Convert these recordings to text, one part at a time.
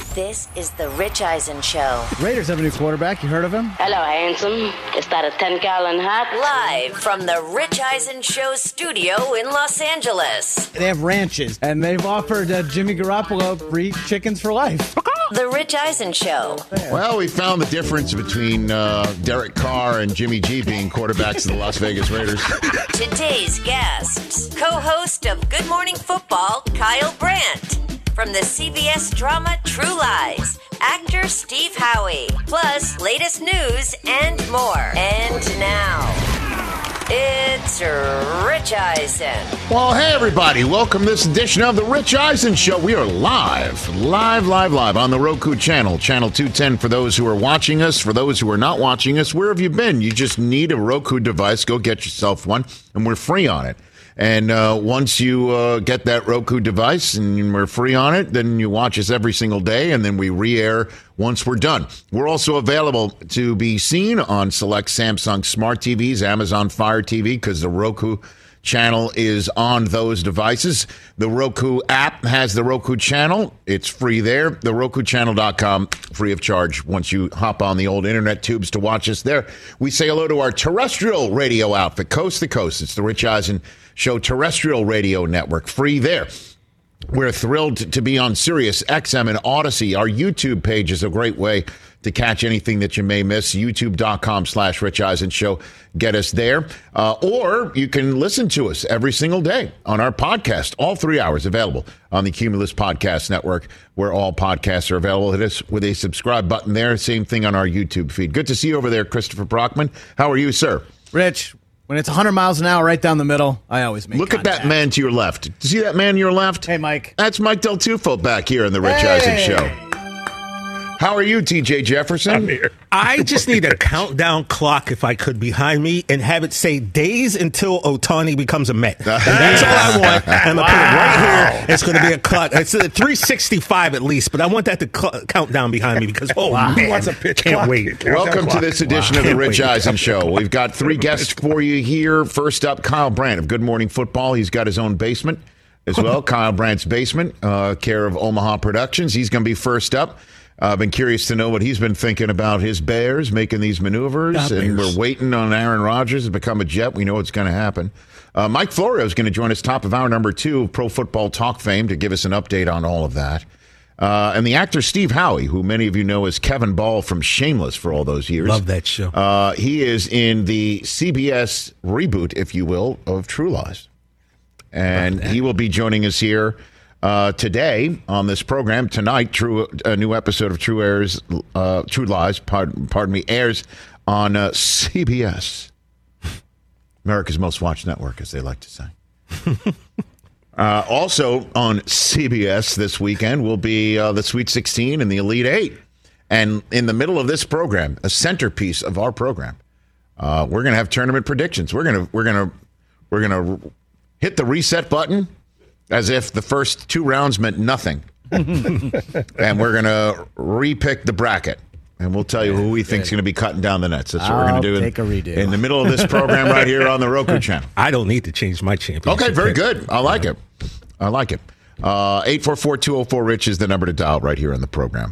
This is the Rich Eisen Show. Raiders have a new quarterback. You heard of him? Hello, handsome. Is that a 10-gallon hat? Live from the Rich Eisen Show studio in Los Angeles. They have ranches, and they've offered Jimmy Garoppolo free chickens for life. The Rich Eisen Show. Well, we found the difference between Derek Carr and Jimmy G being quarterbacks of the Las Vegas Raiders. Today's guests, co-host of Good Morning Football, Kyle Brandt. From the CBS drama True Lies, actor Steve Howey. Plus, latest news and more. And now, it's Rich Eisen. Well, hey, everybody. Welcome to this edition of The Rich Eisen Show. We are live on the Roku channel, channel 210 for those who are watching us. For those who are not watching us, where have you been? You just need a Roku device. Go get yourself one, and we're free on it. And once you get that Roku device and we're free on it, then you watch us every single day, and then we re-air once we're done. We're also available to be seen on select Samsung Smart TVs, Amazon Fire TV, because the Roku channel is on those devices. The Roku app has the Roku channel. It's free there. The RokuChannel.com, free of charge once you hop on the old internet tubes to watch us there. We say hello to our terrestrial radio outfit, coast to coast. It's the Rich Eisen Show terrestrial radio network, free there. We're thrilled to be on Sirius XM and Odyssey. Our YouTube page is a great way to catch anything that you may miss. YouTube.com/Rich Eisen Show. Get us there. Or you can listen to us every single day on our podcast. All 3 hours available on the Cumulus Podcast Network, where all podcasts are available. Hit us with a subscribe button there. Same thing on our YouTube feed. Good to see you over there, Christopher Brockman. How are you, sir? Rich, when it's 100 miles an hour right down the middle, I always make Look contact. at that man to your left. See that man to your left? Hey, Mike. That's Mike Del Tufo back here in the Rich Eisen Show. How are you, TJ Jefferson? I'm here. I just need a countdown clock, if I could, behind me and have it say days until Ohtani becomes a Met. That's all I want. And I'm going to put it right here. It's going to be a clock. It's a 365 at least, but I want that to count down behind me because, man, who wants a pitch can't clock? wait. Welcome to this edition of the Rich Eisen Show. We've got three guests for you here. First up, Kyle Brandt of Good Morning Football. He's got his own basement as well. Kyle Brandt's Basement, care of Omaha Productions. He's going to be first up. I've been curious to know what he's been thinking about his Bears making these maneuvers, and we're waiting on Aaron Rodgers to become a Jet. We know it's going to happen. Mike Florio is going to join us top of hour number 2 of Pro Football Talk fame to give us an update on all of that. And the actor Steve Howey, who many of you know as Kevin Ball from Shameless for all those years. Love that show. He is in the CBS reboot, if you will, of True Lies. And he will be joining us here today on this program. Tonight, a new episode of True Lies, airs on CBS, America's Most Watched Network, as they like to say. Also on CBS this weekend will be the Sweet 16 and the Elite Eight. And in the middle of this program, a centerpiece of our program, we're going to have tournament predictions. We're going to hit the reset button as if the first 2 rounds meant nothing. And we're going to repick the bracket. And we'll tell you who we think is going to be cutting down the nets. That's what we're going to do take a redo. in the middle of this program right here on the Roku channel. I don't need to change my championship. Okay, very good. I like it. 844-204-RICH is the number to dial right here on the program.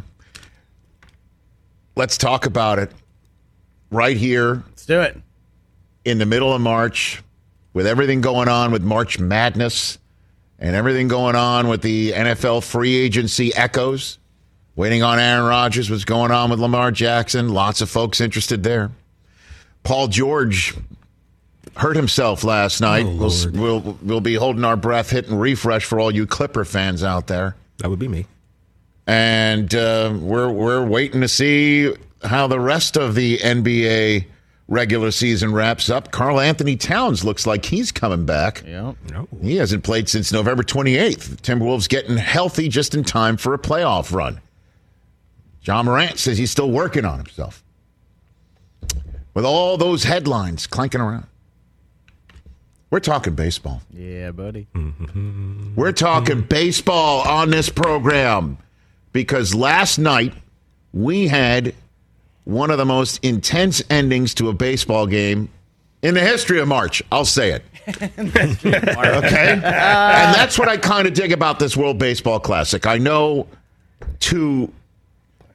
Let's talk about it right here. Let's do it. In the middle of March, with everything going on with March Madness, and everything going on with the NFL free agency echoes, waiting on Aaron Rodgers, what's going on with Lamar Jackson, lots of folks interested there. Paul George hurt himself last night. We'll be holding our breath, hitting refresh for all you Clipper fans out there. That would be me. And we're waiting to see how the rest of the NBA regular season wraps up. Karl Anthony Towns looks like he's coming back. Yep. No. He hasn't played since November 28th. Timberwolves getting healthy just in time for a playoff run. John Morant says he's still working on himself. With all those headlines clanking around. We're talking baseball. Yeah, buddy. We're talking baseball on this program because last night we had one of the most intense endings to a baseball game in the history of March. I'll say it. Okay? And that's what I kind of dig about this World Baseball Classic. I know to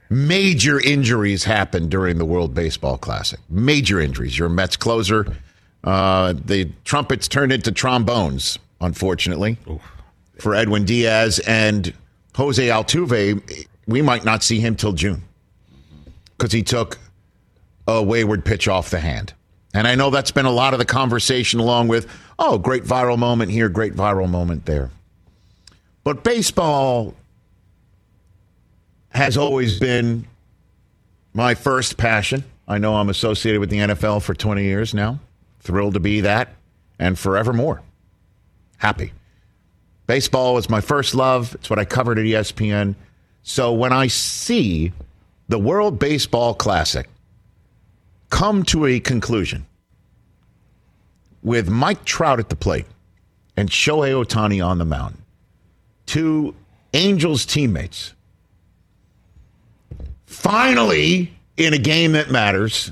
major injuries happened during the World Baseball Classic. Major injuries. Your Mets closer, the trumpets turned into trombones, unfortunately, for Edwin Diaz. And Jose Altuve, we might not see him till June because he took a wayward pitch off the hand. And I know that's been a lot of the conversation, along with, great viral moment here, great viral moment there. But baseball has always been my first passion. I know I'm associated with the NFL for 20 years now. Thrilled to be that, and forevermore. Happy. Baseball was my first love. It's what I covered at ESPN. So when I see the World Baseball Classic come to a conclusion with Mike Trout at the plate and Shohei Ohtani on the mound, two Angels teammates, finally in a game that matters,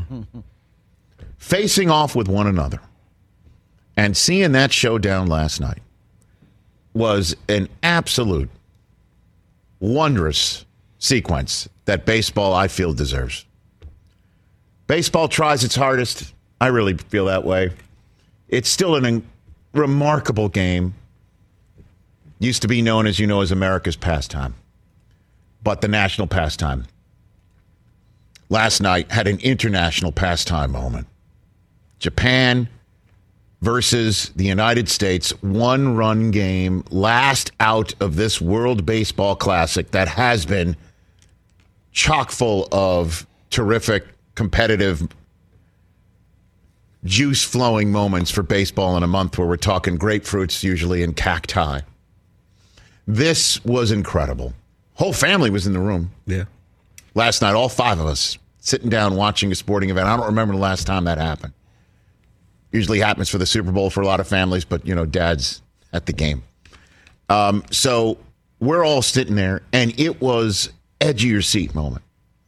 facing off with one another, and seeing that showdown last night was an absolute wondrous sequence that baseball, I feel, deserves. Baseball tries its hardest. I really feel that way. It's still a remarkable game. Used to be known, as you know, as America's pastime, but the national pastime. Last night had an international pastime moment. Japan versus the United States, one-run game, last out of this World Baseball Classic that has been chock full of terrific, competitive, juice-flowing moments for baseball in a month where we're talking grapefruits usually and cacti. This was incredible. Whole family was in the room. Yeah. Last night, all five of us sitting down watching a sporting event. I don't remember the last time that happened. Usually happens for the Super Bowl for a lot of families, but, Dad's at the game. So we're all sitting there, and it was edge of your seat moment.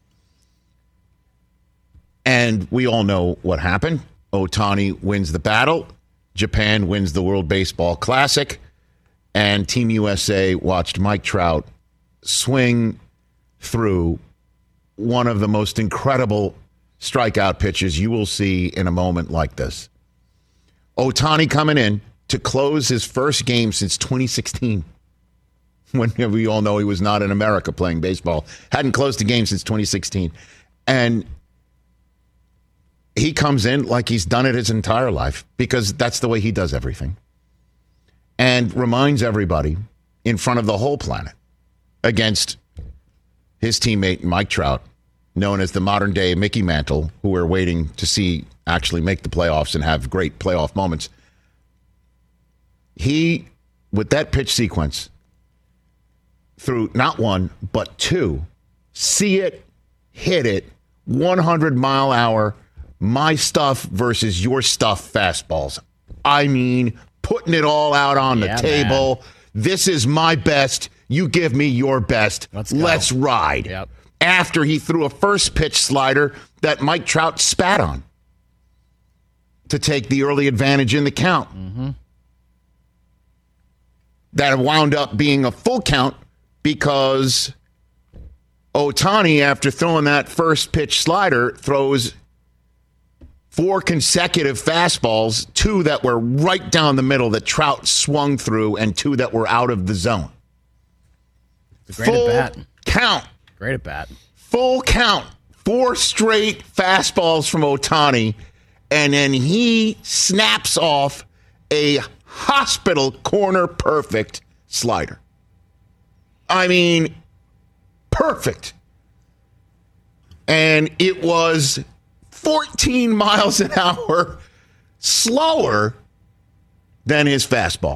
And we all know what happened. Ohtani wins the battle. Japan wins the World Baseball Classic. And Team USA watched Mike Trout swing through one of the most incredible strikeout pitches you will see in a moment like this. Ohtani coming in to close his first game since 2016. When we all know he was not in America playing baseball. Hadn't closed a game since 2016. And he comes in like he's done it his entire life because that's the way he does everything. And reminds everybody in front of the whole planet against his teammate Mike Trout, known as the modern-day Mickey Mantle, who we're waiting to see actually make the playoffs and have great playoff moments. He, with that pitch sequence, threw not one, but two, see it, hit it, 100-mile-hour, my stuff versus your stuff fastballs. I mean, putting it all out on the table. Man. This is my best. You give me your best. Let's ride. Yep. After he threw a first pitch slider that Mike Trout spat on to take the early advantage in the count. Mm-hmm. That wound up being a full count because Ohtani, after throwing that first pitch slider, throws 4 consecutive fastballs, 2 that were right down the middle that Trout swung through, and 2 that were out of the zone. Great at bat. Count. Great at bat. Full count. 4 straight fastballs from Ohtani, and then he snaps off a hospital corner perfect slider. I mean, perfect. And it was 14 miles an hour slower than his fastball.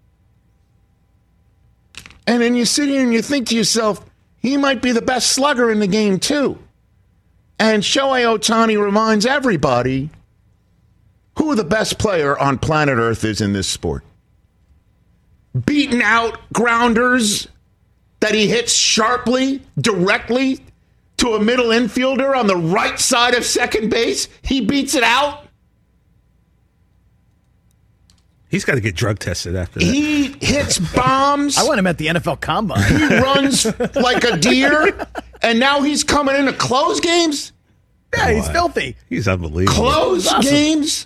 And then you sit here and you think to yourself, he might be the best slugger in the game too. And Shohei Ohtani reminds everybody who the best player on planet Earth is in this sport. Beating out grounders that he hits sharply, directly to a middle infielder on the right side of second base. He beats it out. He's got to get drug tested after that. He hits bombs. I want him at the NFL Combine. He runs like a deer. And now he's coming in to close games? Yeah, he's filthy. He's unbelievable. Close games?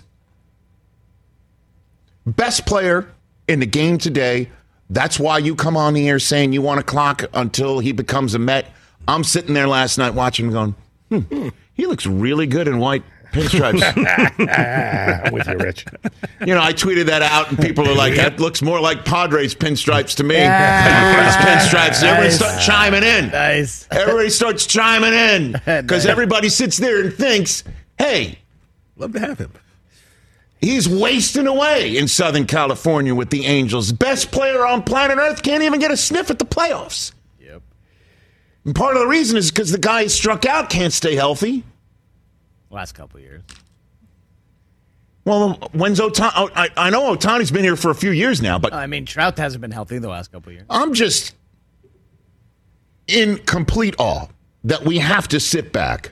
Best player in the game today. That's why you come on the air saying you want to clock until he becomes a Met. I'm sitting there last night watching him going, he looks really good in white pinstripes. I'm with you, Rich. You know, I tweeted that out, and people are like, that looks more like Padres pinstripes to me. Padres pinstripes. Everybody starts chiming in. Nice. Everybody starts chiming in because everybody sits there and thinks, hey, Love to have him. he's wasting away in Southern California with the Angels. Best player on planet Earth can't even get a sniff at the playoffs. Yep. And part of the reason is because the guy who struck out can't stay healthy. Last couple of years. Well, when's Ohtani? I know Ohtani's been here for a few years now, but I mean, Trout hasn't been healthy the last couple of years. I'm just in complete awe that we have to sit back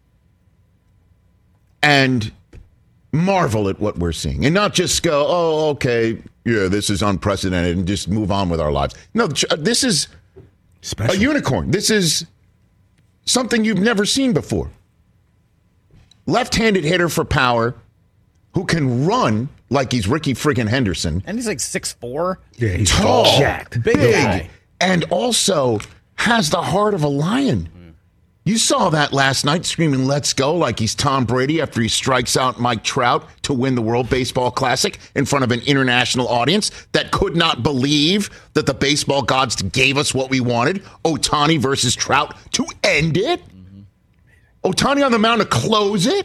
and marvel at what we're seeing and not just go, oh, okay, yeah, this is unprecedented and just move on with our lives. No, this is Special. a unicorn. This is something you've never seen before. Left-handed hitter for power who can run like he's Ricky friggin' Henderson. And he's like 6'4". Yeah, he's Tall, jacked. Big guy. and also has the heart of a lion. You saw that last night, screaming, let's go, like he's Tom Brady after he strikes out Mike Trout to win the World Baseball Classic in front of an international audience that could not believe that the baseball gods gave us what we wanted, Ohtani versus Trout, to end it. Ohtani on the mound to close it.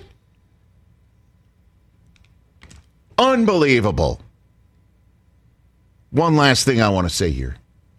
Unbelievable. One last thing I want to say here.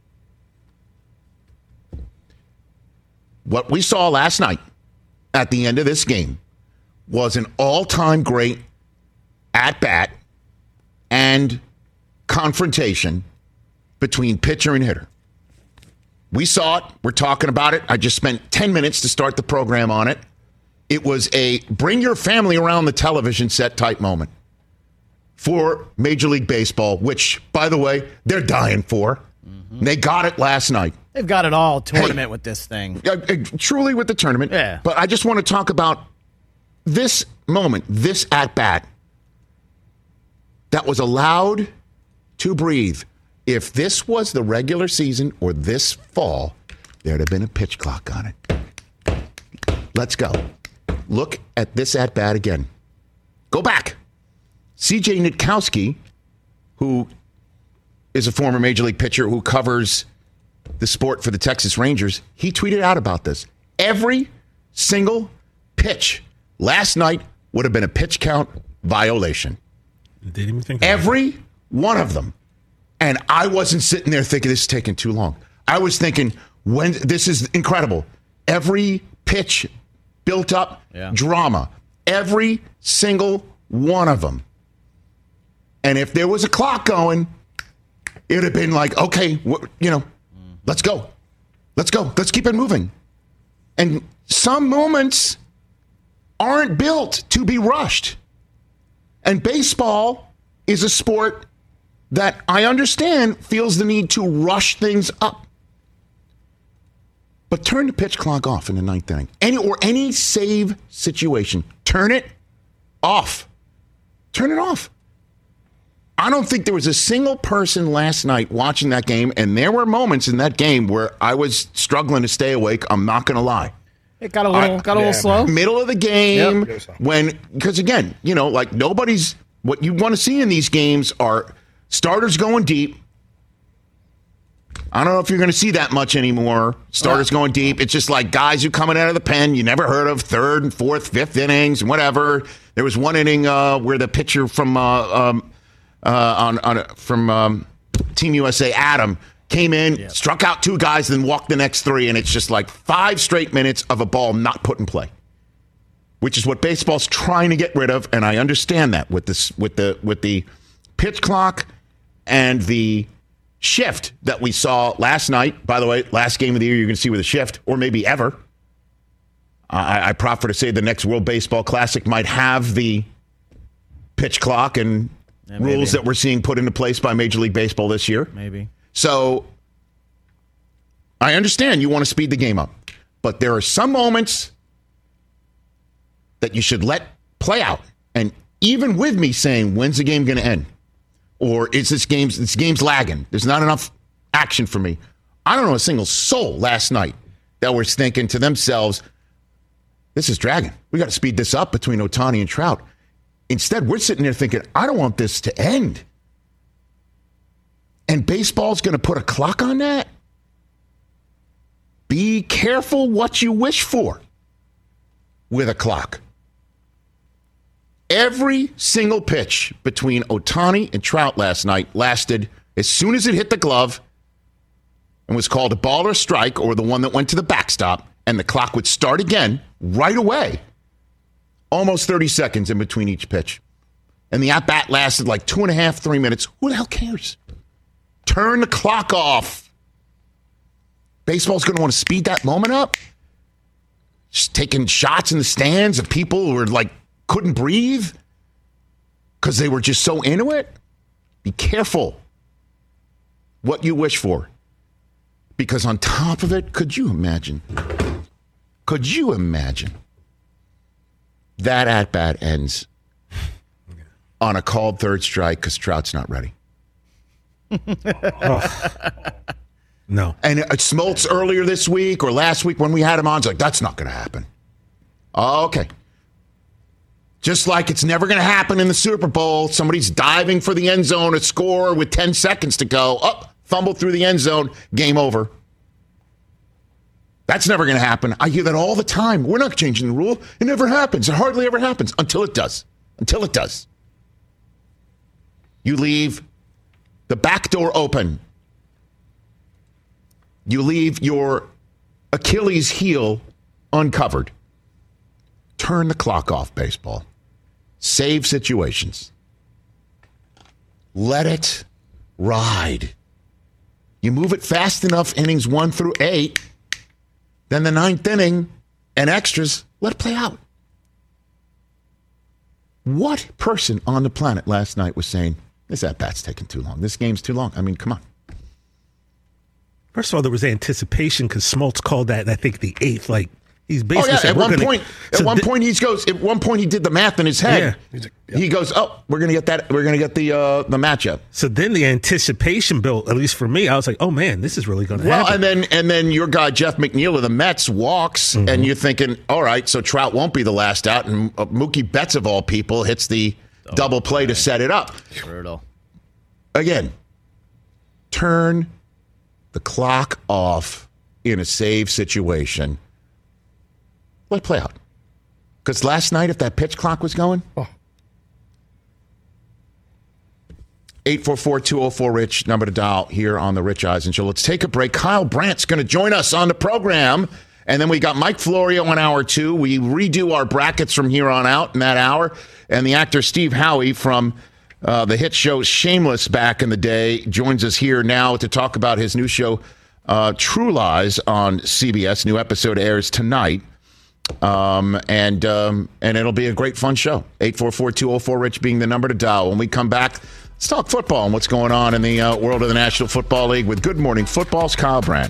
What we saw last night at the end of this game was an all-time great at-bat and confrontation between pitcher and hitter. We saw it. We're talking about it. I just spent 10 minutes to start the program on it. It was a bring your family around the television set type moment for Major League Baseball, which, by the way, they're dying for. They got it last night. They've got it all tournament with this thing. Truly with the tournament. Yeah. But I just want to talk about this moment, this at-bat that was allowed to breathe. If this was the regular season or this fall, there'd have been a pitch clock on it. Let's go. Look at this at-bat again. Go back. C.J. Nitkowski, who is a former Major League pitcher who covers the sport for the Texas Rangers, he tweeted out about this. Every single pitch last night would have been a pitch count violation. Didn't even think about Every one of them. And I wasn't sitting there thinking this is taking too long. I was thinking, when this is incredible. Every pitch built up drama. Every single one of them. And if there was a clock going, it would have been like, okay, let's go. Let's go. Let's keep it moving. And some moments aren't built to be rushed. And baseball is a sport that I understand feels the need to rush things up. But turn the pitch clock off in the ninth inning. Any save situation, turn it off. Turn it off. I don't think there was a single person last night watching that game, and there were moments in that game where I was struggling to stay awake. I'm not going to lie. It got a little slow. Middle of the game, because again, like nobody's. What you want to see in these games are starters going deep. I don't know if you're going to see that much anymore. Starters going deep. It's just like guys who coming out of the pen you never heard of, third and fourth, fifth innings, and whatever. There was one inning where the pitcher from Team USA, Adam, came in, struck out two guys, then walked the next three, and it's just like 5 straight minutes of a ball not put in play, which is what baseball's trying to get rid of, and I understand that with the pitch clock and the shift that we saw last night. By the way, last game of the year you're going to see with a shift, or maybe ever. I proffer to say the next World Baseball Classic might have the pitch clock and rules that we're seeing put into place by Major League Baseball this year. Maybe. So I understand you want to speed the game up. But there are some moments that you should let play out. And even with me saying, when's the game going to end? Or is this game's lagging? There's not enough action for me. I don't know a single soul last night that was thinking to themselves, this is dragging. We got to speed this up between Ohtani and Trout. Instead, we're sitting there thinking, I don't want this to end. And baseball's going to put a clock on that? Be careful what you wish for with a clock. Every single pitch between Ohtani and Trout last night lasted as soon as it hit the glove and was called a ball or a strike or the one that went to the backstop, and the clock would start again right away. Almost 30 seconds in between each pitch. And the at-bat lasted like 2.5, 3 minutes. Who the hell cares? Turn the clock off. Baseball's going to want to speed that moment up. Just taking shots in the stands of people who were like, couldn't breathe because they were just so into it. Be careful what you wish for. Because on top of it, could you imagine that at-bat ends on a called third strike because Trout's not ready? No. And Smoltz earlier this week or last week when we had him on, it's like, that's not going to happen. Okay. Just like it's never going to happen in the Super Bowl. Somebody's diving for the end zone to score with 10 seconds to go. Fumble through the end zone. Game over. That's never going to happen. I hear that all the time. We're not changing the rule. It never happens. It hardly ever happens until it does. Until it does. You leave the back door open. You leave your Achilles heel uncovered. Turn the clock off, baseball. Save situations. Let it ride. You move it fast enough, innings 1 through 8, then the 9th inning and extras, let it play out. What person on the planet last night was saying, this at-bat's taking too long. This game's too long. I mean, come on. First of all, there was anticipation because Smoltz called that, I think, the 8th. Like, he's basically at one point he did the math in his head. Yeah. He goes, we're going to get that. We're going to get the matchup. So then the anticipation built, at least for me, I was like, oh man, this is really going to happen. Well, and then your guy Jeff McNeil of the Mets walks, and you're thinking, all right, so Trout won't be the last out, and Mookie Betts of all people hits the double play to set it up. Brutal. Again, turn the clock off in a save situation. Let it play out. Because last night, if that pitch clock was going, 844-204-RICH, number to dial here on the Rich Eisen Show. Let's take a break. Kyle Brandt's going to join us on the program. And then we got Mike Florio on hour 2. We redo our brackets from here on out in that hour. And the actor Steve Howie from the hit show Shameless back in the day joins us here now to talk about his new show, True Lies, on CBS. New episode airs tonight. And it'll be a great fun show. 844-204-RICH being the number to dial. When we come back, let's talk football and what's going on in the world of the National Football League with Good Morning Football's Kyle Brandt.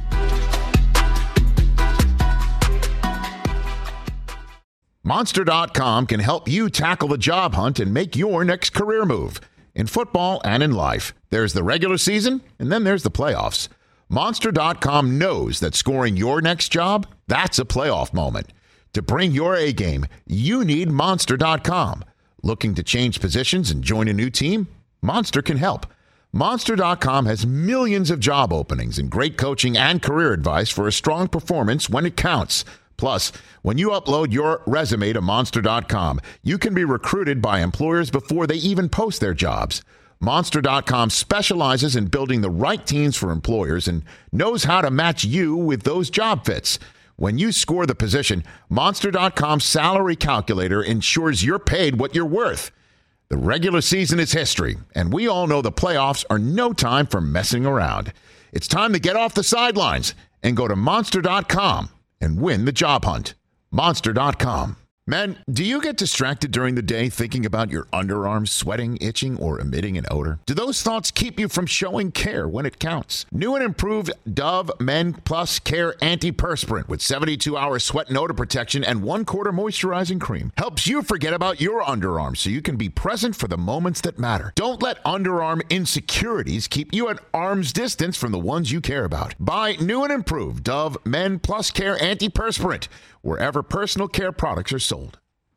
Monster.com can help you tackle the job hunt and make your next career move. In football and in life, there's the regular season, and then there's the playoffs. Monster.com knows that scoring your next job, that's a playoff moment. To bring your A game, you need Monster.com. Looking to change positions and join a new team? Monster can help. Monster.com has millions of job openings and great coaching and career advice for a strong performance when it counts. Plus, when you upload your resume to Monster.com, you can be recruited by employers before they even post their jobs. Monster.com specializes in building the right teams for employers and knows how to match you with those job fits. When you score the position, Monster.com's salary calculator ensures you're paid what you're worth. The regular season is history, and we all know the playoffs are no time for messing around. It's time to get off the sidelines and go to Monster.com and win the job hunt. Monster.com. Men, do you get distracted during the day thinking about your underarms sweating, itching, or emitting an odor? Do those thoughts keep you from showing care when it counts? New and improved Dove Men Plus Care Antiperspirant with 72-hour sweat and odor protection and 1/4 moisturizing cream helps you forget about your underarms so you can be present for the moments that matter. Don't let underarm insecurities keep you at arm's distance from the ones you care about. Buy new and improved Dove Men Plus Care Antiperspirant wherever personal care products are sold.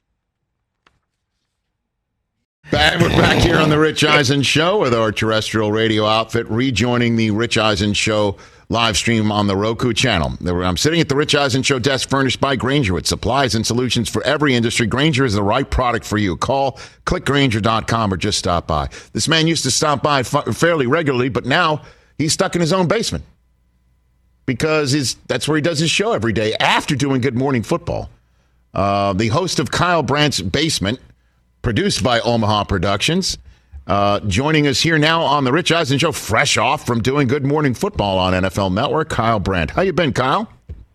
We're back here on the Rich Eisen Show with our terrestrial radio outfit, rejoining the Rich Eisen Show live stream on the Roku channel. I'm sitting at the Rich Eisen Show desk furnished by Grainger with supplies and solutions for every industry. Grainger is the right product for you. Call, click Grainger.com, or just stop by. This man used to stop by fairly regularly, but now he's stuck in his own basement, because that's where he does his show every day after doing Good Morning Football. The host of Kyle Brandt's Basement, produced by Omaha Productions, joining us here now on the Rich Eisen Show, fresh off from doing Good Morning Football on NFL Network, Kyle Brandt. How you been, Kyle?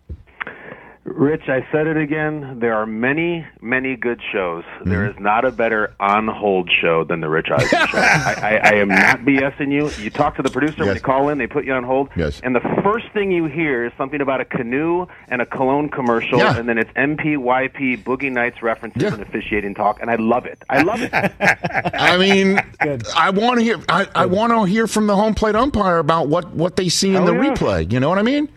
Rich, I said it again. There are many, many good shows. Mm-hmm. There is not a better on-hold show than the Rich Eisen Show. I am not BSing you. You talk to the producer when you call in, they put you on hold, and the first thing you hear is something about a canoe and a cologne commercial, and then it's MPYP, Boogie Nights references and officiating talk, and I love it. I love it. I mean, I want to hear. I want to hear from the home plate umpire about what they see in the replay. You know what I mean?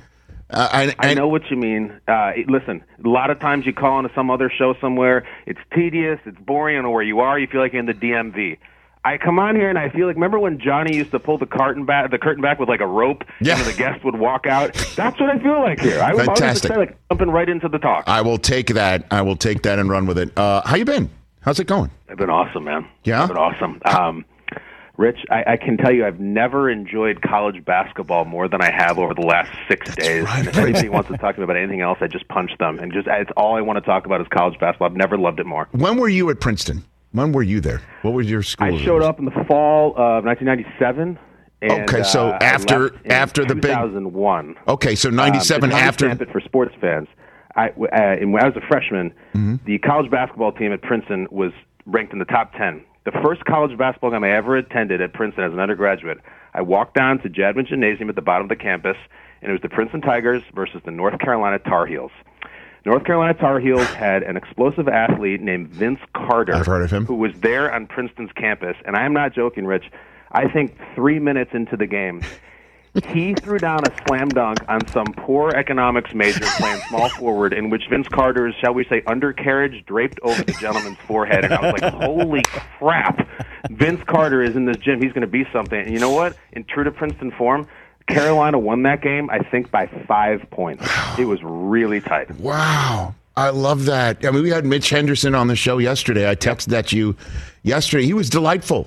I know what you mean. Listen, a lot of times you call into some other show somewhere, it's tedious, it's boring, I don't know where you are, you feel like you're in the DMV. I come on here and I feel like, remember when Johnny used to pull the curtain back with like a rope, and then the guest would walk out? That's what I feel like here. I was always like jumping right into the talk. I will take that. I will take that and run with it. How you been? How's it going? I've been awesome, man. Yeah? I've been awesome. Rich, I can tell you I've never enjoyed college basketball more than I have over the last 6 days. Right. And if anybody wants to talk to me about anything else, I just punch them. And it's all I want to talk about is college basketball. I've never loved it more. When were you at Princeton? When were you there? What was your school? I showed up in the fall of 1997. And, okay, so after the big 2001. Okay, so 97 after. It for sports fans. When I was a freshman, the college basketball team at Princeton was ranked in the top 10. The first college basketball game I ever attended at Princeton as an undergraduate, I walked down to Jadwin Gymnasium at the bottom of the campus, and it was the Princeton Tigers versus the North Carolina Tar Heels. North Carolina Tar Heels had an explosive athlete named Vince Carter. I've heard of him. Who was there on Princeton's campus, and I am not joking, Rich. I think 3 minutes into the game, he threw down a slam dunk on some poor economics major playing small forward, in which Vince Carter's, shall we say, undercarriage draped over the gentleman's forehead. And I was like, holy crap, Vince Carter is in this gym. He's going to be something. And you know what? In true to Princeton form, Carolina won that game, I think, by 5 points. It was really tight. Wow. I love that. I mean, we had Mitch Henderson on the show yesterday. I texted at you yesterday. He was delightful.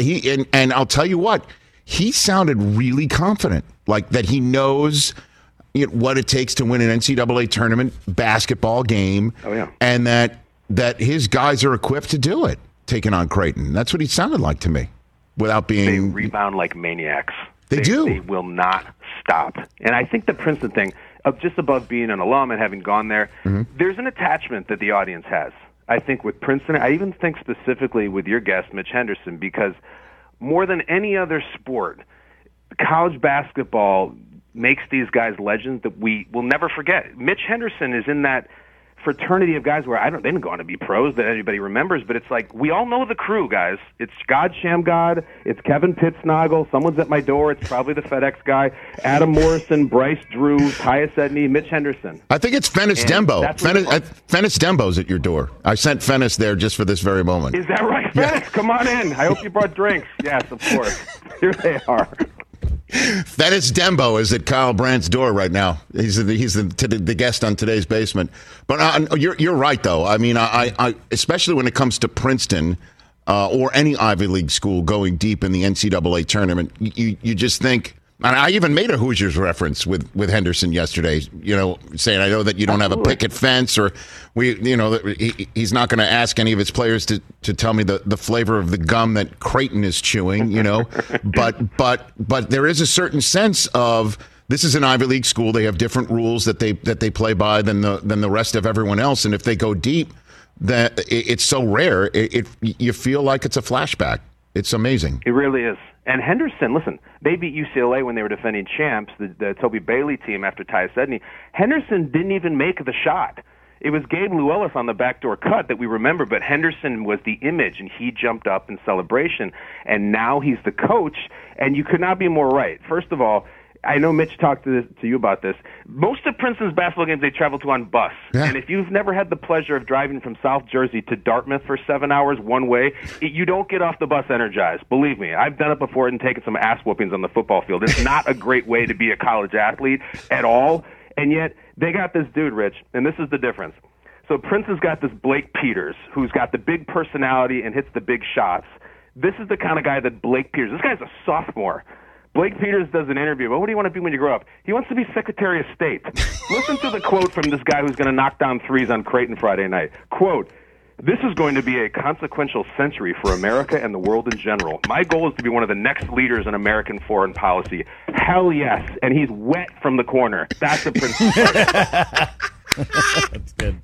And I'll tell you what. He sounded really confident, like that he knows what it takes to win an NCAA tournament basketball game, and that his guys are equipped to do it, taking on Creighton. That's what he sounded like to me, without being... They rebound like maniacs. They do. They will not stop. And I think the Princeton thing, just above being an alum and having gone there, there's an attachment that the audience has. I think with Princeton, I even think specifically with your guest, Mitch Henderson, because... more than any other sport, college basketball makes these guys legends that we will never forget. Mitch Henderson is in that fraternity of guys where they didn't go on to be pros that anybody remembers, but it's like we all know the crew, guys. It's God Shamgod, it's Kevin Pittsnoggle, someone's at my door, it's probably the FedEx guy, Adam Morrison, Bryce Drew, Tyus Edney, Mitch Henderson. I think it's Fennis Dembo. Fennis Dembo's at your door. I sent Fennis there just for this very moment. Is that right, Fennis? Yeah. Come on in. I hope you brought drinks. Yes, of course. Here they are. Fennis Dembo is at Kyle Brandt's door right now. He's the guest on today's Basement. But you're right, though. I mean, I especially when it comes to Princeton or any Ivy League school going deep in the NCAA tournament, you just think. And I even made a Hoosiers reference with Henderson yesterday, saying I know that you don't have a picket fence, or he's not going to ask any of his players to tell me the flavor of the gum that Creighton is chewing, but there is a certain sense of this is an Ivy League school. They have different rules that they play by than the rest of everyone else, and if they go deep, that it's so rare. You feel like it's a flashback. It's amazing. It really is. And Henderson, listen, they beat UCLA when they were defending champs, the Toby Bailey team after Ty Sedney. Henderson didn't even make the shot. It was Gabe Llewellyn on the backdoor cut that we remember, but Henderson was the image, and he jumped up in celebration. And now he's the coach, and you could not be more right. First of all, I know Mitch talked to you about this. Most of Princeton's basketball games they travel to on bus. Yeah. And if you've never had the pleasure of driving from South Jersey to Dartmouth for 7 hours one way, you don't get off the bus energized. Believe me, I've done it before and taken some ass whoopings on the football field. It's not a great way to be a college athlete at all. And yet they got this dude, Rich, and this is the difference. So Princeton's got this Blake Peters, who's got the big personality and hits the big shots. This is the kind of guy that Blake Peters, this guy's a sophomore. Blake Peters does an interview. Well, what do you want to be when you grow up? He wants to be Secretary of State. Listen to the quote from this guy who's going to knock down threes on Creighton Friday night. Quote, "This is going to be a consequential century for America and the world in general. My goal is to be one of the next leaders in American foreign policy." Hell yes. And he's wet from the corner. That's the principle. That's good.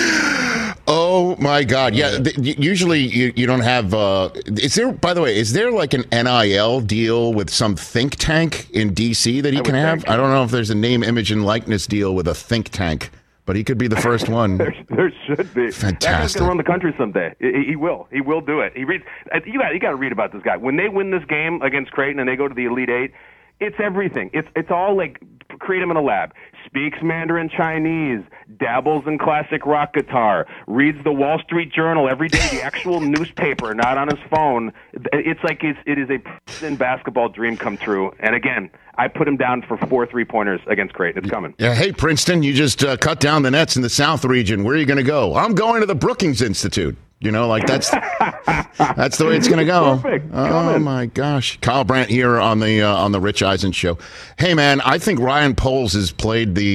Oh my God! Yeah, usually you don't have. Is there? By the way, is there like an NIL deal with some think tank in DC that he can have? I don't know if there's a name, image, and likeness deal with a think tank, but he could be the first one. there should be. Fantastic. That guy's gonna run the country someday. He will. He will do it. He reads. You got to read about this guy. When they win this game against Creighton and they go to the Elite Eight, it's everything. It's all like create him in a lab. Speaks Mandarin Chinese, dabbles in classic rock guitar, reads the Wall Street Journal every day, the actual newspaper, not on his phone. It's like it is a Princeton basketball dream come true. And again, I put him down for 4 3-pointers against Creighton. It's coming. Yeah, hey, Princeton, you just cut down the nets in the South region. Where are you going to go? I'm going to the Brookings Institute. You know, like that's the way it's going to go. Perfect. Oh my gosh, Kyle Brandt here on the Rich Eisen show. Hey man, I think Ryan Poles has played the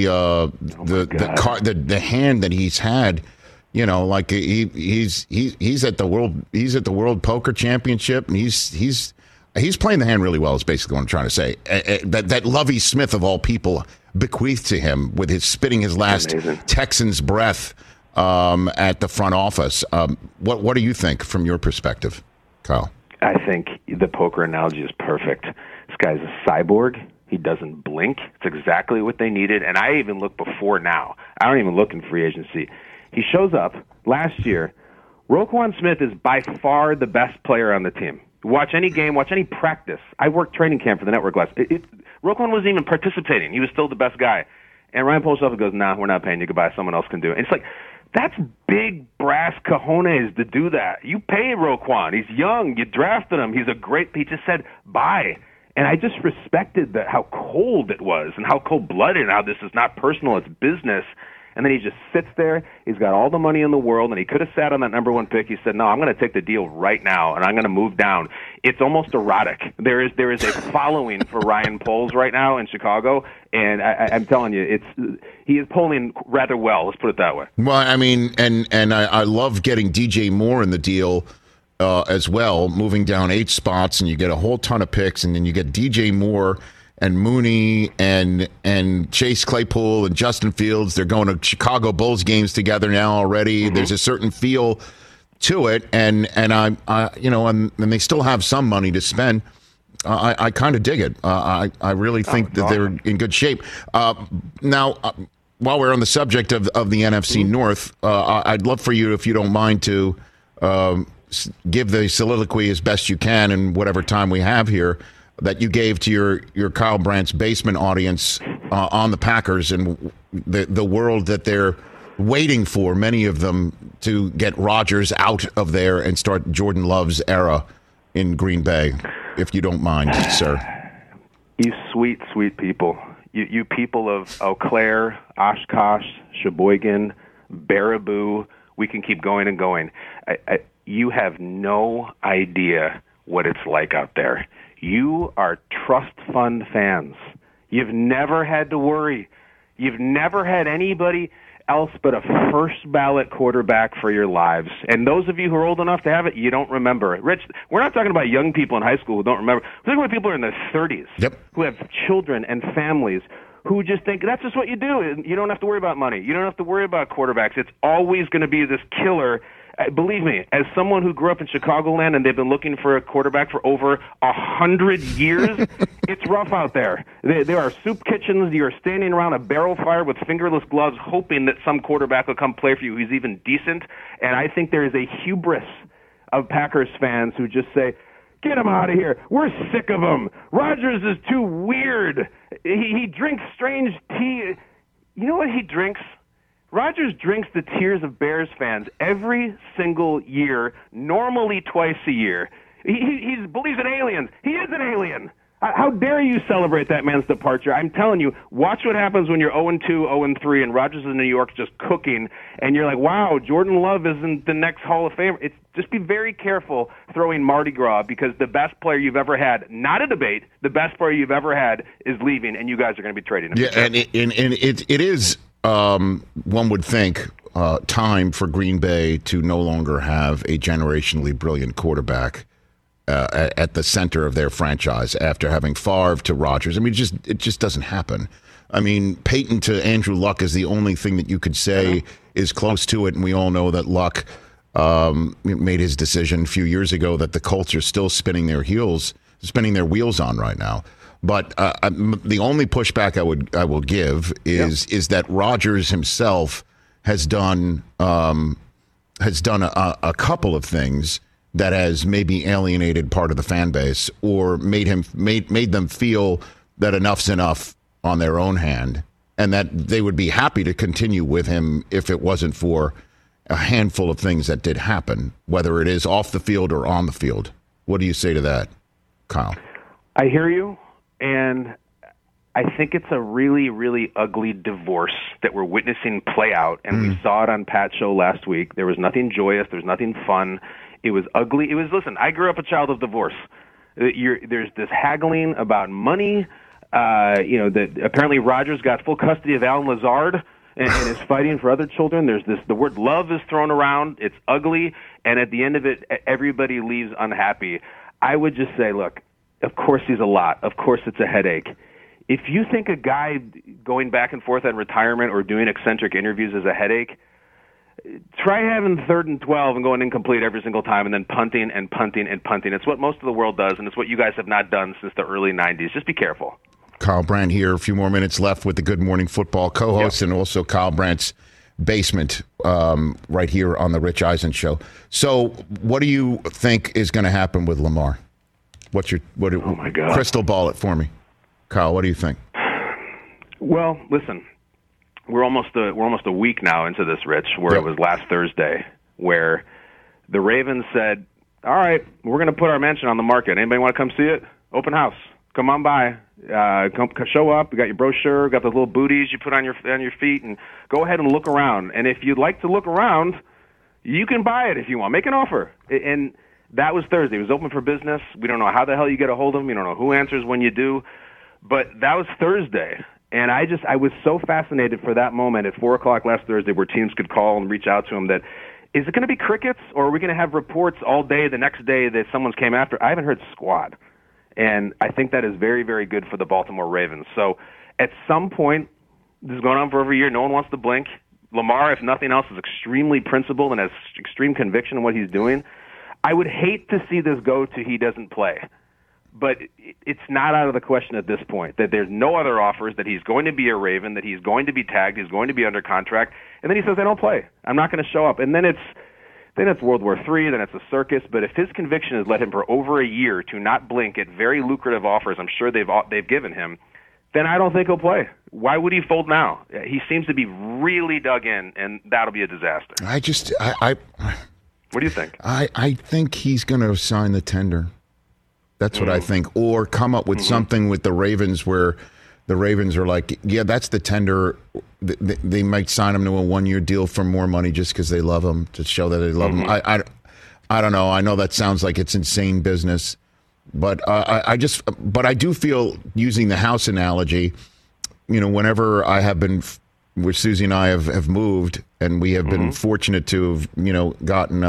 hand that he's had. You know, like he's at the World Poker Championship, and he's playing the hand really well. Is basically what I'm trying to say. That Lovie Smith of all people bequeathed to him with his spitting his last Texans breath. At the front office. What do you think from your perspective, Kyle? I think the poker analogy is perfect. This guy's a cyborg. He doesn't blink. It's exactly what they needed. And I even look before now. I don't even look in free agency. He shows up last year. Roquan Smith is by far the best player on the team. Watch any game, watch any practice. I worked training camp for the network last. Roquan wasn't even participating. He was still the best guy. And Ryan Poles goes, "Nah, we're not paying you. Goodbye. Someone else can do it." And it's like, that's big brass cojones to do that. You pay Roquan. He's young. You drafted him. He just said bye. And I just respected how cold it was and how cold-blooded and how this is not personal, it's business. And then he just sits there. He's got all the money in the world, and he could have sat on that number one pick. He said, "No, I'm going to take the deal right now, and I'm going to move down." It's almost erotic. There is a following for Ryan Poles right now in Chicago, and I'm telling you, he is polling rather well. Let's put it that way. Well, I mean, and I love getting DJ Moore in the deal as well, moving down 8 spots, and you get a whole ton of picks, and then you get DJ Moore and Mooney and Chase Claypool and Justin Fields. They're going to Chicago Bulls games together now already. Mm-hmm. There's a certain feel to it, and they still have some money to spend. I kind of dig it. I really think that they're in good shape. Now, while we're on the subject of the NFC North, I'd love for you, if you don't mind, to give the soliloquy as best you can in whatever time we have here, that you gave to your Kyle Brandt's basement audience on the Packers and the world that they're waiting for, many of them, to get Rodgers out of there and start Jordan Love's era in Green Bay, if you don't mind, sir. You sweet, sweet people. You people of Eau Claire, Oshkosh, Sheboygan, Baraboo, we can keep going and going. You have no idea what it's like out there. You are trust fund fans. You've never had to worry. You've never had anybody else but a first ballot quarterback for your lives. And those of you who are old enough to have it, you don't remember it. Rich, we're not talking about young people in high school who don't remember. We're talking about people who are in their 30s, who have children and families who just think that's just what you do. You don't have to worry about money. You don't have to worry about quarterbacks. It's always going to be this killer. Believe me, as someone who grew up in Chicagoland and they've been looking for a quarterback for over 100 years, it's rough out there. There are soup kitchens. You're standing around a barrel fire with fingerless gloves hoping that some quarterback will come play for you who's even decent. And I think there is a hubris of Packers fans who just say, get him out of here. We're sick of him. Rodgers is too weird. He drinks strange tea. You know what he drinks? Rodgers drinks the tears of Bears fans every single year, normally twice a year. He believes in aliens. He is an alien. How dare you celebrate that man's departure? I'm telling you, watch what happens when you're 0-2, 0-3, and Rodgers in New York just cooking, and you're like, wow, Jordan Love isn't the next Hall of Famer. Just be very careful throwing Mardi Gras, because the best player you've ever had, not a debate, the best player you've ever had is leaving, and you guys are going to be trading him. Yeah, and it is, one would think, time for Green Bay to no longer have a generationally brilliant quarterback at the center of their franchise after having Favre to Rodgers. I mean, it just doesn't happen. I mean, Peyton to Andrew Luck is the only thing that you could say is close to it, and we all know that Luck made his decision a few years ago that the Colts are still spinning their wheels on right now. But the only pushback I will give is that Rodgers himself has done a couple of things that has maybe alienated part of the fan base, or made them feel that enough's enough on their own hand, and that they would be happy to continue with him if it wasn't for a handful of things that did happen, whether it is off the field or on the field. What do you say to that, Kyle? I hear you, and I think it's a really, really ugly divorce that we're witnessing play out, and we saw it on Pat's show last week. There was nothing joyous. There was nothing fun. It was ugly. Listen, I grew up a child of divorce. There's this haggling about money. That apparently Rodgers got full custody of Alan Lazard and is fighting for other children. The word love is thrown around. It's ugly. And at the end of it, everybody leaves unhappy. I would just say, look, of course he's a lot. Of course it's a headache. If you think a guy going back and forth on retirement or doing eccentric interviews is a headache, try having 3rd and 12 and going incomplete every single time and then punting and punting and punting. It's what most of the world does, and it's what you guys have not done since the early 90s. Just be careful. Kyle Brandt here. A few more minutes left with the Good Morning Football co-host, and also Kyle Brandt's basement right here on the Rich Eisen Show. So what do you think is going to happen with Lamar? Oh my God. Crystal ball it for me. Kyle, what do you think? Well, listen. We're almost a week now into this, Rich, where It was last Thursday, where the Ravens said, all right, we're going to put our mansion on the market. Anybody want to come see it? Open house. Come on by. Come show up. We got your brochure. Got those little booties you put on your feet, and go ahead and look around. And if you'd like to look around, you can buy it if you want. Make an offer. And that was Thursday. It was open for business. We don't know how the hell you get a hold of them. You don't know who answers when you do. But that was Thursday. And I was so fascinated for that moment at 4 o'clock last Thursday where teams could call and reach out to him that, is it going to be crickets, or are we going to have reports all day the next day that someone's came after? I haven't heard squad. And I think that is very, very good for the Baltimore Ravens. So at some point, this is going on for over a year, no one wants to blink. Lamar, if nothing else, is extremely principled and has extreme conviction in what he's doing. I would hate to see this go to he doesn't play. But it's not out of the question at this point that there's no other offers, that he's going to be a Raven, that he's going to be tagged, he's going to be under contract, and then he says, I don't play. I'm not going to show up. And then it's World War III, then it's a circus. But if his conviction has led him for over a year to not blink at very lucrative offers I'm sure they've given him, then I don't think he'll play. Why would he fold now? He seems to be really dug in, and that'll be a disaster. What do you think? I think he's going to sign the tender. That's what I think. Or come up with something with the Ravens where the Ravens are like, yeah, that's the tender. They might sign him to a 1-year deal for more money just because they love him, to show that they love him. I don't know. I know that sounds like it's insane business. But I do feel, using the house analogy, whenever I have been, where Susie and I have moved, and we have been fortunate to have, gotten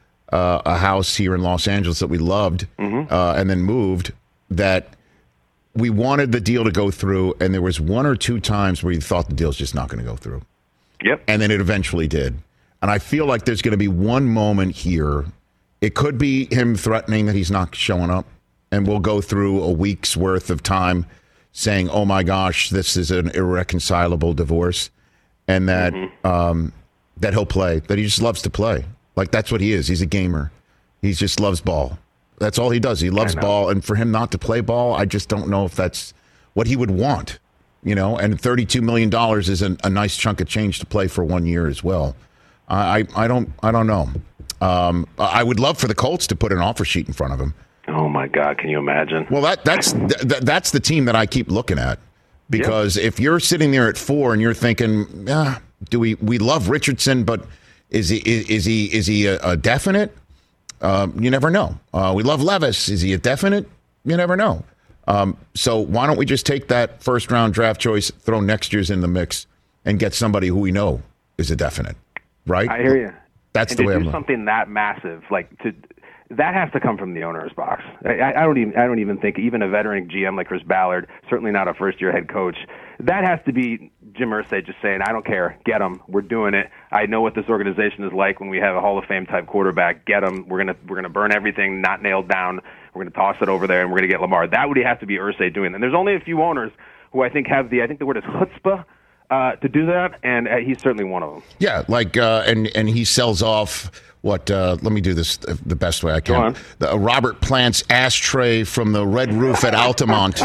a house here in Los Angeles that we loved, and then moved, that we wanted the deal to go through, and there was one or two times where you thought the deal's just not going to go through. Yep. And then it eventually did. And I feel like there's going to be one moment here. It could be him threatening that he's not showing up, and we'll go through a week's worth of time saying, oh, my gosh, this is an irreconcilable divorce, and that that he'll play, that he just loves to play. Like, that's what he is. He's a gamer. He just loves ball. That's all he does. He loves ball, and for him not to play ball, I just don't know if that's what he would want, you know, and $32 million is a nice chunk of change to play for 1 year as well. I don't know. I would love for the Colts to put an offer sheet in front of him. Oh, my God. Can you imagine? Well, that's the team that I keep looking at, because if you're sitting there at 4 and you're thinking, we love Richardson, but is he a definite? You never know. We love Levis. Is he a definite? You never know. So why don't we just take that first round draft choice, throw next year's in the mix, and get somebody who we know is a definite, right? I hear you. That's the way I'm looking. Something that massive, that has to come from the owner's box. I don't even think even a veteran GM like Chris Ballard, certainly not a first-year head coach, that has to be Jim Irsay just saying, I don't care, get him, we're doing it. I know what this organization is like when we have a Hall of Fame type quarterback. Get him. We're gonna burn everything not nailed down. We're gonna toss it over there, and we're gonna get Lamar. That would have to be Irsay doing. And there's only a few owners who I think have the word is chutzpah to do that, and he's certainly one of them. Yeah, and he sells off. Let me do this the best way I can. The Robert Plant's ashtray from the Red Roof at Altamont,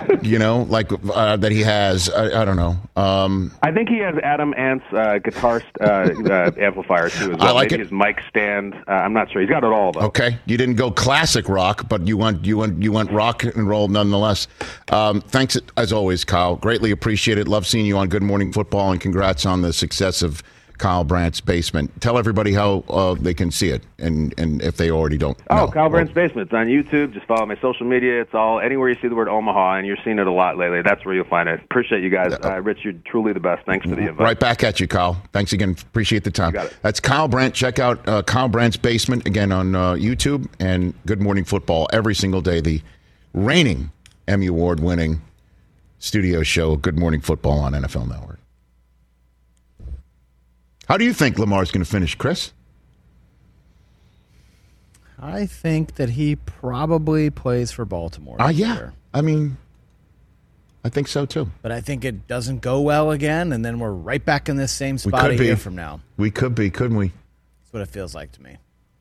that he has. I don't know. I think he has Adam Ant's guitar amplifier, too, as well. I like Maybe his mic stand. I'm not sure. He's got it all, though. Okay. You didn't go classic rock, but you went rock and roll nonetheless. Thanks, as always, Kyle. Greatly appreciate it. Love seeing you on Good Morning Football, and congrats on the success of Kyle Brandt's Basement. Tell everybody how they can see it, and if they already don't know. Kyle Brandt's Basement. It's on YouTube. Just follow my social media. It's all anywhere you see the word Omaha, and you're seeing it a lot lately. That's where you'll find it. Appreciate you guys. Rich, you're truly the best. Thanks for the invite. Right back at you, Kyle. Thanks again. Appreciate the time. You got it. That's Kyle Brandt. Check out Kyle Brandt's Basement again on YouTube, and Good Morning Football every single day. The reigning Emmy Award-winning studio show, Good Morning Football on NFL Network. How do you think Lamar's going to finish, Chris? I think that he probably plays for Baltimore. Yeah. Year. I mean, I think so, too. But I think it doesn't go well again, and then we're right back in this same spot a year from now. We could be, couldn't we? That's what it feels like to me.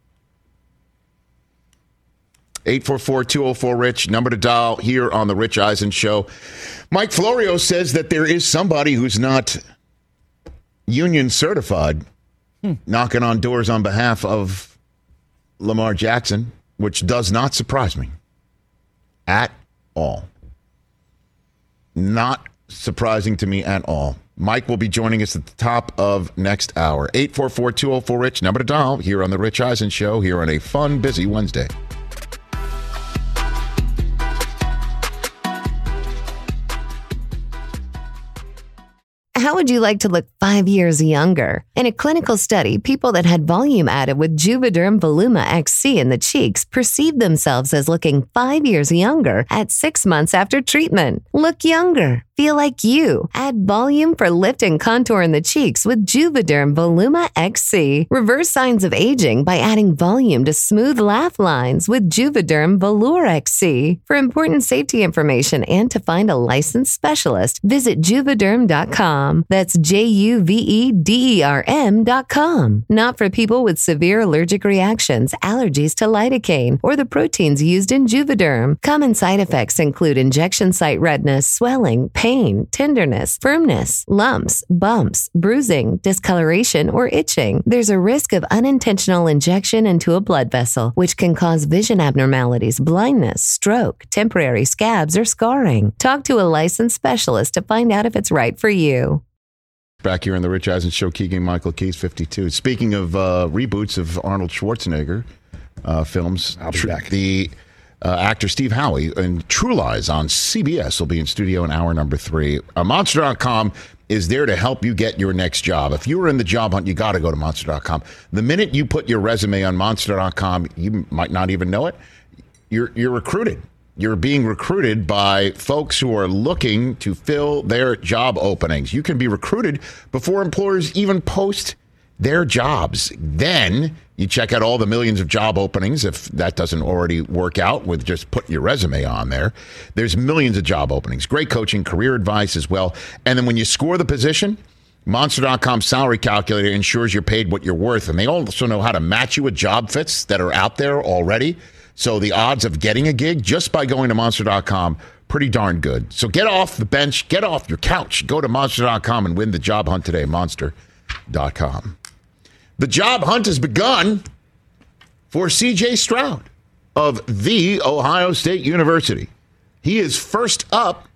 844-204-RICH, number to dial here on the Rich Eisen Show. Mike Florio says that there is somebody who's not union certified knocking on doors on behalf of Lamar Jackson, which does not surprise me at all. Not surprising to me at all. Mike will be joining us at the top of next hour. 844-204-RICH, number to dial here on the Rich Eisen Show, here on a fun, busy Wednesday. How would you like to look 5 years younger? In a clinical study, people that had volume added with Juvederm Voluma XC in the cheeks perceived themselves as looking 5 years younger at 6 months after treatment. Look younger. Feel like you. Add volume for lift and contour in the cheeks with Juvederm Voluma XC. Reverse signs of aging by adding volume to smooth laugh lines with Juvederm Volure XC. For important safety information and to find a licensed specialist, visit Juvederm.com. That's JUVEDERM.com. Not for people with severe allergic reactions, allergies to lidocaine, or the proteins used in Juvederm. Common side effects include injection site redness, swelling, pain, tenderness, firmness, lumps, bumps, bruising, discoloration, or itching. There's a risk of unintentional injection into a blood vessel, which can cause vision abnormalities, blindness, stroke, temporary scabs, or scarring. Talk to a licensed specialist to find out if it's right for you. Back here on the Rich Eisen Show, Keegan-Michael Key's 52. Speaking of reboots of Arnold Schwarzenegger films, I'll be back. The actor Steve Howey in True Lies on CBS will be in studio in hour number 3. Monster.com is there to help you get your next job. If you were in the job hunt, you got to go to Monster.com. The minute you put your resume on Monster.com, you might not even know it, you're recruited. you're being recruited by folks who are looking to fill their job openings. You can be recruited before employers even post their jobs. Then you check out all the millions of job openings. If that doesn't already work out with just putting your resume on there, there's millions of job openings. Great coaching, career advice as well. And then when you score the position, Monster.com salary calculator ensures you're paid what you're worth. And they also know how to match you with job fits that are out there already. So the odds of getting a gig just by going to Monster.com, pretty darn good. So get off the bench, get off your couch, go to Monster.com and win the job hunt today, Monster.com. The job hunt has begun for C.J. Stroud of The Ohio State University. He is first up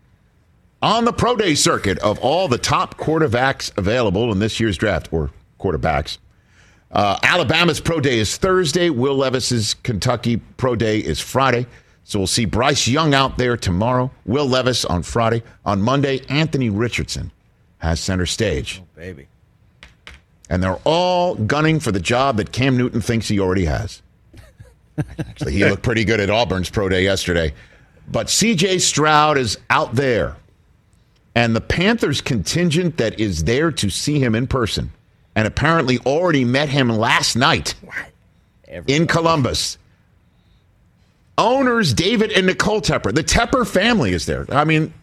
on the pro day circuit of all the top quarterbacks available in this year's draft, or quarterbacks. Alabama's pro day is Thursday. Will Levis's Kentucky pro day is Friday. So we'll see Bryce Young out there tomorrow. Will Levis on Friday. On Monday, Anthony Richardson has center stage. Oh, baby. And they're all gunning for the job that Cam Newton thinks he already has. Actually, he looked pretty good at Auburn's pro day yesterday. But C.J. Stroud is out there. And the Panthers contingent that is there to see him in person and apparently already met him last night in Columbus. Owners David and Nicole Tepper. The Tepper family is there. I mean,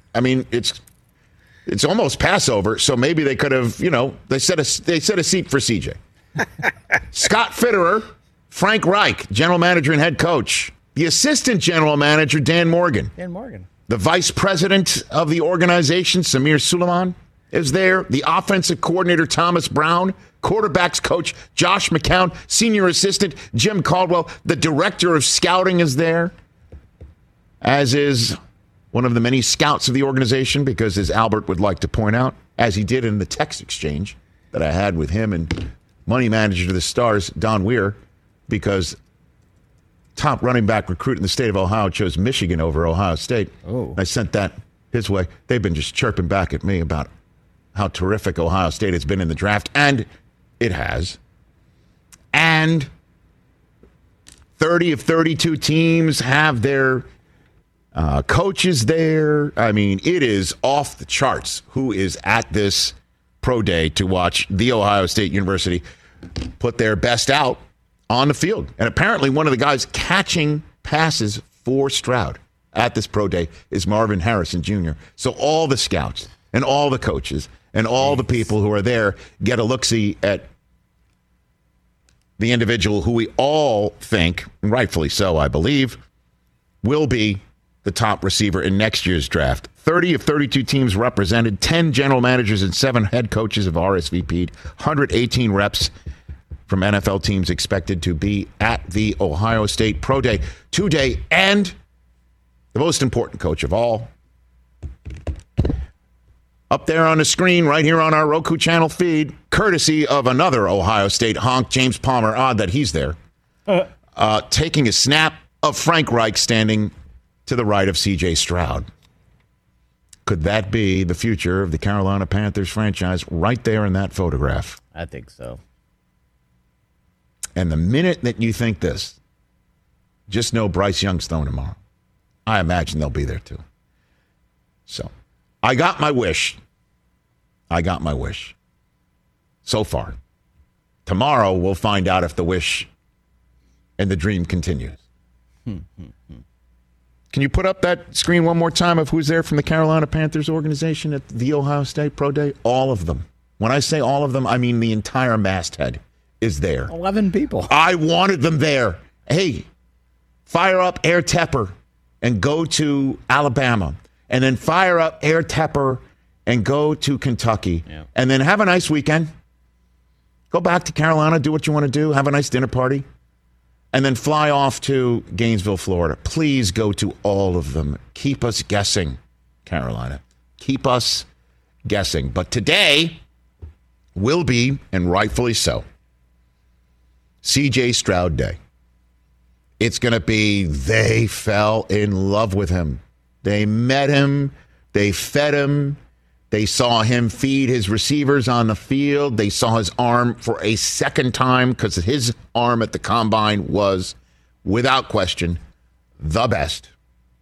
it's almost Passover, so maybe they could have, they set a seat for CJ. Scott Fitterer, Frank Reich, general manager and head coach. The assistant general manager, Dan Morgan. The vice president of the organization, Samir Suleiman, is there. The offensive coordinator, Thomas Brown. Quarterbacks coach, Josh McCown. Senior assistant, Jim Caldwell. The director of scouting is there, as is one of the many scouts of the organization, because as Albert would like to point out, as he did in the text exchange that I had with him and money manager to the Stars, Don Weir, because top running back recruit in the state of Ohio chose Michigan over Ohio State. Oh. I sent that his way. They've been just chirping back at me about how terrific Ohio State has been in the draft, and it has. And 30 of 32 teams have their coaches there. I mean, it is off the charts who is at this pro day to watch The Ohio State University put their best out on the field. And apparently one of the guys catching passes for Stroud at this pro day is Marvin Harrison Jr. So all the scouts and all the coaches and all the people who are there get a look-see at the individual who we all think, and rightfully so, I believe, will be the top receiver in next year's draft. 30 of 32 teams represented, 10 general managers and 7 head coaches have RSVP'd, 118 reps from NFL teams expected to be at the Ohio State Pro Day today. And the most important coach of all, up there on the screen right here on our Roku channel feed, courtesy of another Ohio State honk, James Palmer. Odd that he's there. Taking a snap of Frank Reich standing to the right of C.J. Stroud. Could that be the future of the Carolina Panthers franchise right there in that photograph? I think so. And the minute that you think this, just know Bryce Young's throwing tomorrow. I imagine they'll be there too. So, I got my wish. So far. Tomorrow, we'll find out if the wish and the dream continues. Can you put up that screen one more time of who's there from the Carolina Panthers organization at the Ohio State Pro Day? All of them. When I say all of them, I mean the entire masthead is there. 11 people. I wanted them there. Hey, fire up Air Tepper and go to Alabama. And then fire up Air Tepper and go to Kentucky. Yeah. And then have a nice weekend. Go back to Carolina, do what you want to do. Have a nice dinner party. And then fly off to Gainesville, Florida. Please go to all of them. Keep us guessing, Carolina. Keep us guessing. But today will be, and rightfully so, C.J. Stroud Day. It's going to be they fell in love with him. They met him. They fed him. They saw him feed his receivers on the field. They saw his arm for a second time because his arm at the combine was, without question, the best.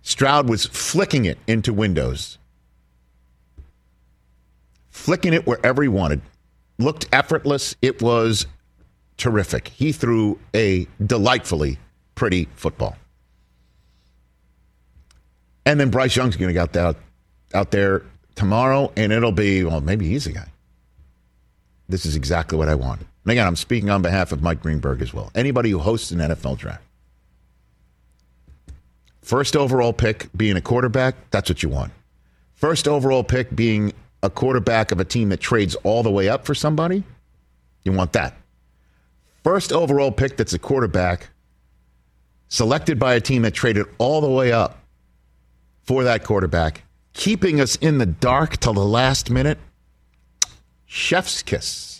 Stroud was flicking it into windows. Flicking it wherever he wanted. Looked effortless. It was terrific. He threw a delightfully pretty football. And then Bryce Young's going to get out there tomorrow, and it'll be, well, maybe he's the guy. This is exactly what I want. And again, I'm speaking on behalf of Mike Greenberg as well. Anybody who hosts an NFL draft. First overall pick being a quarterback, that's what you want. First overall pick being a quarterback of a team that trades all the way up for somebody, you want that. First overall pick that's a quarterback selected by a team that traded all the way up for that quarterback, keeping us in the dark till the last minute, chef's kiss.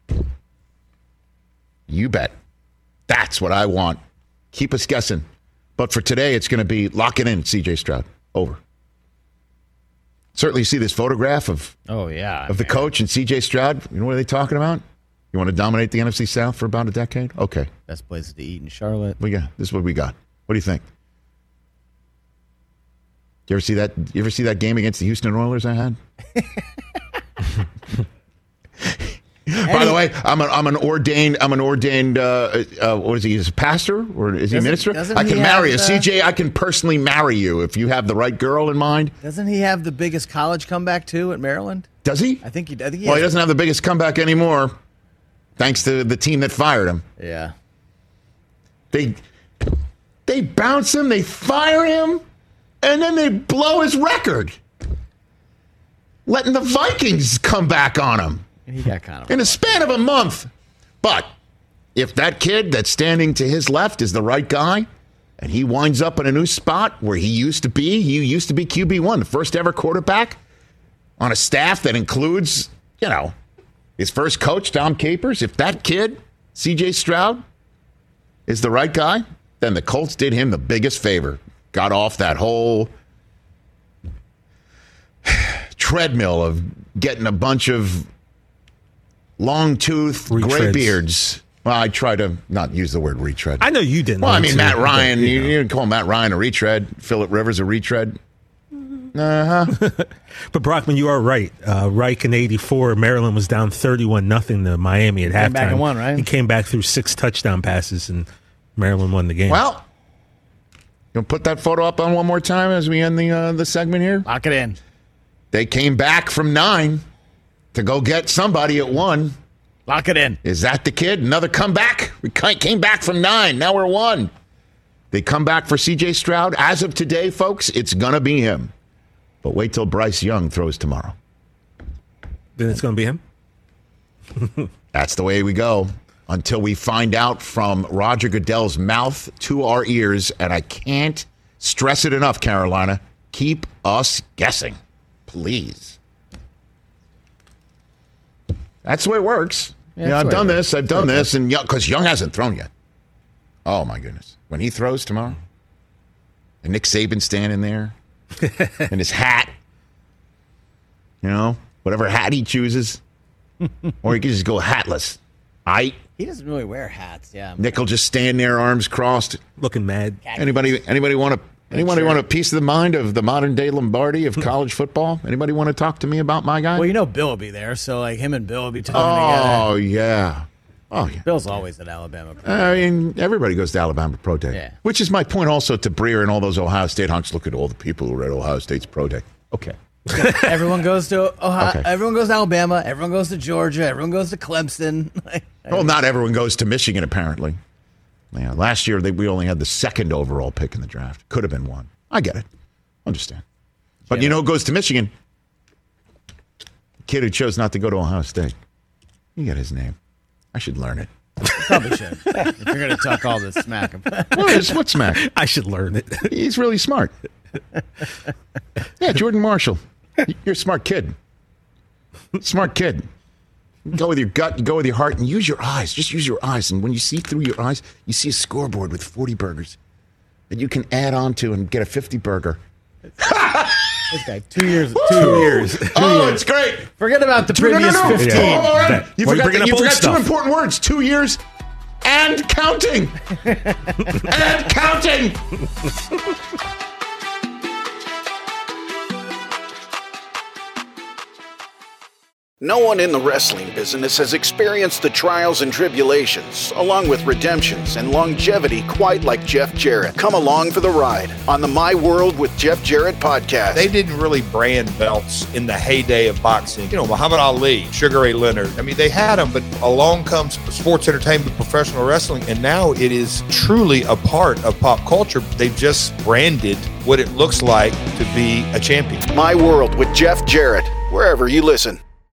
You bet. That's what I want. Keep us guessing. But for today, it's going to be lock it in, C.J. Stroud. Over. Certainly you see this photograph of the coach and C.J. Stroud. You know what are they talking about? You want to dominate the NFC South for about a decade? Okay. Best places to eat in Charlotte. This is what we got. What do you think? You ever see that game against the Houston Oilers I had? By the way, I'm an ordained what is he? Is a pastor or is he a minister? I can marry you, CJ. I can personally marry you if you have the right girl in mind. Doesn't he have the biggest college comeback too at Maryland? Does he? I think he well, he doesn't have the biggest comeback anymore, thanks to the team that fired him. Yeah. They bounce him, they fire him, and then they blow his record, letting the Vikings come back on him. And he got kind of in a span of a month. But if that kid that's standing to his left is the right guy, and he winds up in a new spot where he used to be QB1, the first ever quarterback on a staff that includes, his first coach, Tom Capers. If that kid, C.J. Stroud, is the right guy, then the Colts did him the biggest favor. Got off that whole treadmill of getting a bunch of long-toothed graybeards. Well, I try to not use the word retread. I know you didn't. Well, I mean, Matt Ryan. You didn't call Matt Ryan a retread. Phillip Rivers a retread. But Brockman, you are right. Reich in '84, Maryland was down 31-0 to Miami at halftime. Came back and won, right? He came back through 6 touchdown passes, and Maryland won the game. Well, you'll put that photo up on one more time as we end the segment here. Lock it in. They came back from 9 to go get somebody at 1. Lock it in. Is that the kid? Another comeback? We came back from 9. Now we're 1. They come back for C.J. Stroud. As of today, folks, it's going to be him. But wait till Bryce Young throws tomorrow. Then it's going to be him? That's the way we go until we find out from Roger Goodell's mouth to our ears. And I can't stress it enough, Carolina. Keep us guessing, please. That's the way it works. Yeah, I've done this, and because Young hasn't thrown yet. Oh, my goodness. When he throws tomorrow, and Nick Saban standing there, in his hat, whatever hat he chooses, or he can just go hatless. He doesn't really wear hats, yeah. Nick will just stand there, arms crossed, looking mad. Anybody want a piece of the mind of the modern day Lombardi of college football? Anybody want to talk to me about my guy? Well, Bill will be there, so him and Bill will be talking together. Yeah. Oh, yeah. Bill's always at Alabama Pro Day. I mean, everybody goes to Alabama Pro Day. Yeah. Which is my point also to Breer and all those Ohio State hunks. Look at all the people who are at Ohio State's Pro Day. Okay. Everyone goes to Ohio. Okay. Everyone goes to Alabama. Everyone goes to Georgia. Everyone goes to Clemson. Well, not everyone goes to Michigan, apparently. Yeah, last year we only had the 2nd overall pick in the draft. Could have been 1. I get it. Understand. But who goes to Michigan? The kid who chose not to go to Ohio State. You got his name. I should learn it. Probably should. If you're going to talk all this smack. What smack? I should learn it. He's really smart. Yeah, Jordan Marshall. You're a smart kid. Smart kid. Go with your gut, you go with your heart, and use your eyes. Just use your eyes. And when you see through your eyes, you see a scoreboard with 40 burgers that you can add on to and get a 50 burger. This guy, 2 years. It's great. Forget about the previous 15. Yeah. You forgot 2 important words. 2 years and counting. And counting. No one in the wrestling business has experienced the trials and tribulations, along with redemptions and longevity quite like Jeff Jarrett. Come along for the ride on the My World with Jeff Jarrett podcast. They didn't really brand belts in the heyday of boxing. You know, Muhammad Ali, Sugar Ray Leonard. I mean, they had them, but along comes sports entertainment, professional wrestling, and now it is truly a part of pop culture. They've just branded what it looks like to be a champion. My World with Jeff Jarrett, wherever you listen.